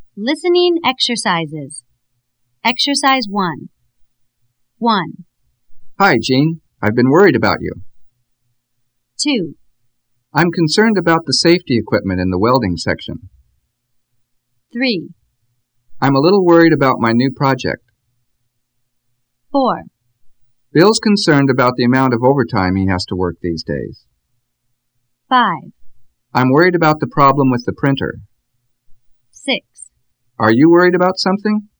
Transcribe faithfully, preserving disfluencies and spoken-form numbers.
Listening exercises. Exercise one. one. Hi, Jean. I've been worried about you. two. I'm concerned about the safety equipment in the welding section. three. I'm a little worried about my new project. four. Bill's concerned about the amount of overtime he has to work these days. five. I'm worried about the problem with the printer. six. Are you worried about something?